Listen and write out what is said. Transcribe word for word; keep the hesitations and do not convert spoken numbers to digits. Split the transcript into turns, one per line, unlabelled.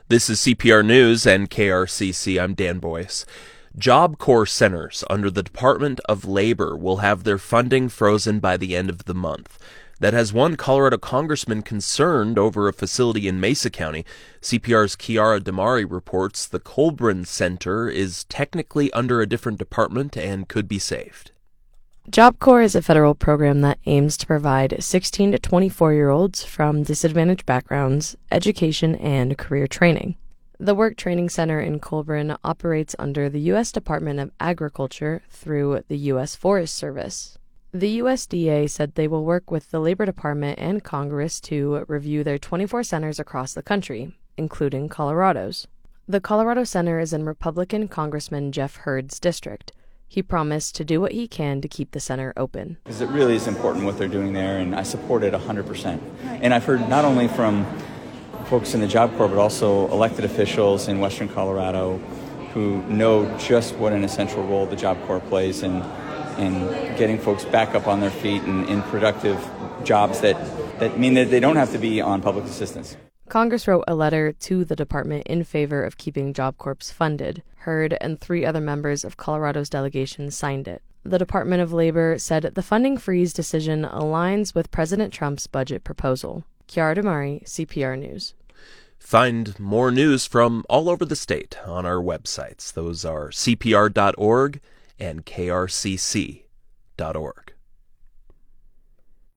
This is C P R News and K R C C. I'm Dan Boyce. Job Corps centers under the Department of Labor will have their funding frozen by the end of the month. That has one Colorado congressman concerned over a facility in Mesa County. C P R's Kiara Damari reports the Colburn Center is technically under a different department and could be saved.
Job Corps is a federal program that aims to provide sixteen to twenty-four-year-olds from disadvantaged backgrounds education and career training. The Work Training Center in Colburn operates under the U S Department of Agriculture through the U S Forest Service. The U S D A said they will work with the Labor Department and Congress to review their twenty-four centers across the country, including Colorado's. The Colorado Center is in Republican Congressman Jeff Hurd's district. He promised to do what he can to keep the center open.
Because it really is important what they're doing there, and I support it one hundred percent. And I've heard not only from folks in the Job Corps, but also elected officials in Western Colorado who know just what an essential role the Job Corps plays in, in getting folks back up on their feet and in productive jobs that, that mean that they don't have to be on public assistance.
Congress wrote a letter to the department in favor of keeping Job Corps funded. Hurd and three other members of Colorado's delegation signed it. The Department of Labor said the funding freeze decision aligns with President Trump's budget proposal. Kiara Damari, C P R News.
Find more news from all over the state on our websites. Those are C P R dot org and K R C C dot org.